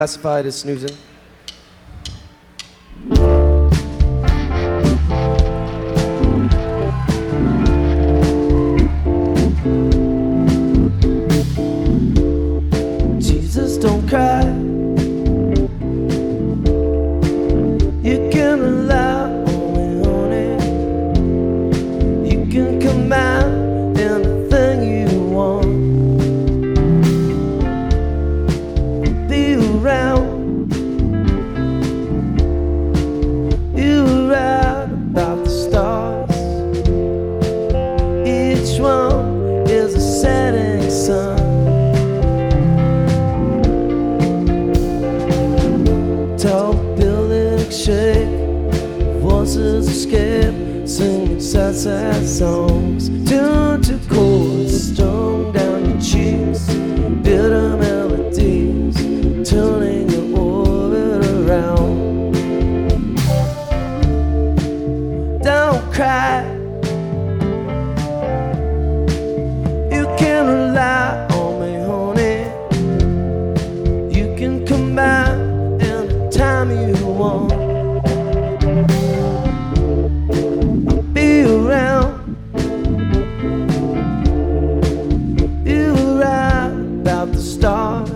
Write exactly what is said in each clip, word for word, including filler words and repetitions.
Classified as snoozing. Jesus, don't cry. You can rely only on it. You can command anything you want. Be around. You were right about the stars. Each one is a setting sun. Tall buildings shake, voices escape, singing sad, sad songs. Tuned to chords strung down your cheeks, bitter melodies, turning your orbit around. Don't cry. You can rely on me, honey. You can come back anytime you want. I'll be around. You were right about the stars.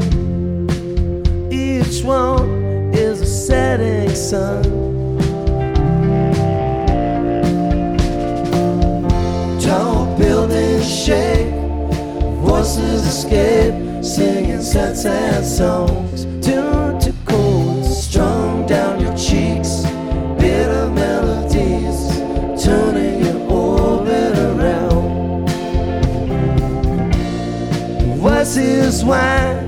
Each one is a setting sun. Tall buildings shake, voices escape, singing sad, sad songs. Tuned to chords strung down your cheeks, bitter melodies, turning your orbit around. Voices whine,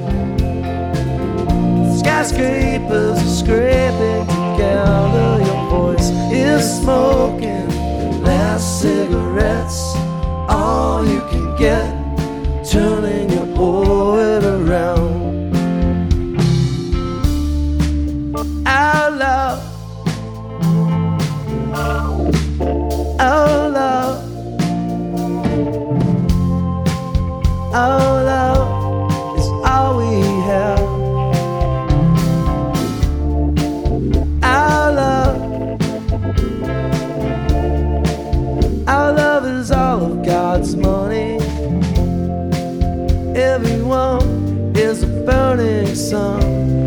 skyscrapers are scraping together. Your voice is smoking. Last cigarettes, all you can get, turning your orbit around. Our love, our love, our love is all we have. Our love, our love is all of God's money. Everyone is a burning sun.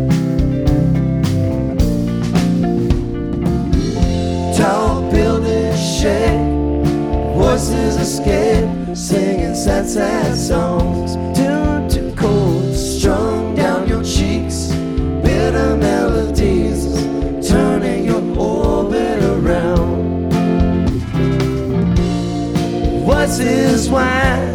Tall buildings shake, voices escape, singing sad, sad songs. Tuned to chords strung down your cheeks, bitter melodies, turning your orbit around. Voices whine,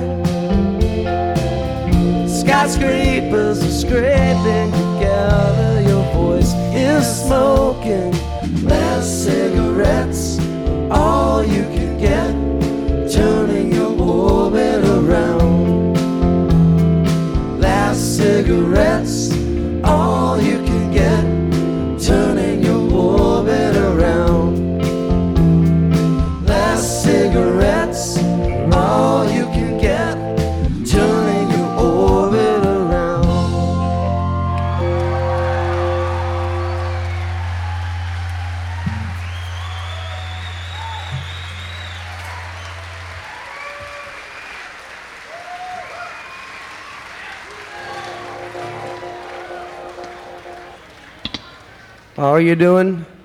skyscrapers are scraping together. Your voice is smoking. Last cigarettes, all you can get, turning your orbit around. Last cigarettes, all you can get, turning your orbit around. Last cigarettes, all you can get, turning your orbit around. How are you doing?